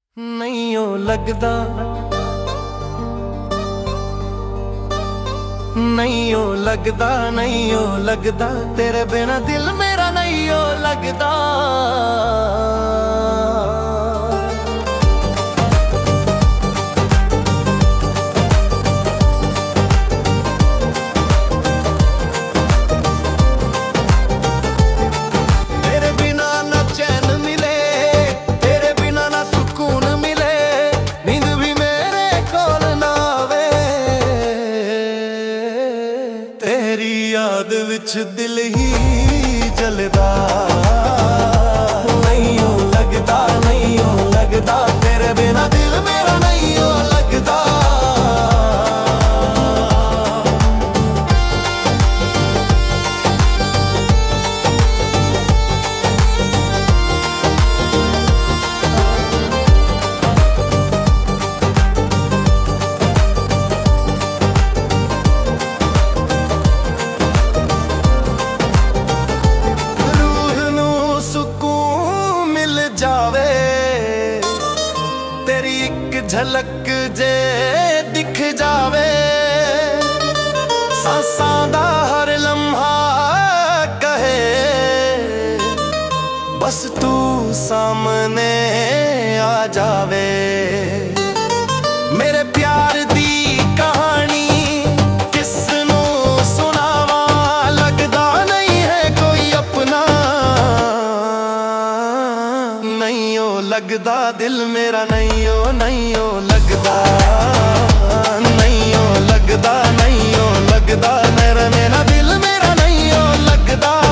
नहीं ओ लगदा, नहीं ओ लगदा, नहीं ओ लगदा, तेरे बिना दिल मेरा नहीं ओ लगदा। तेरे बिना ना चैन मिले, तेरे बिना ना सुकून मिले, नींद भी मेरे कोल ना आवे। तेरी याद विच दिल ही जलदा। नहीं ओ लगदा, नहीं ओ लगदा, तेरे बिना दिल मेरा नहीं ओ लगदा। तेरी एक झलक जे दिख जावे, सांसां दा हर लम्हा कहे बस तू सामने आ जावे। मेरे प्यार दी कहानी किसनू सुनावा, लगदा नहीं है कोई अपना। नहीं ओ लगदा दिल मेरा, नहीं ओ नहीं ओ लगदा, नहीं ओ लगदा, नहीं ओ लगदा, मेरा दिल मेरा नहीं ओ लगदा।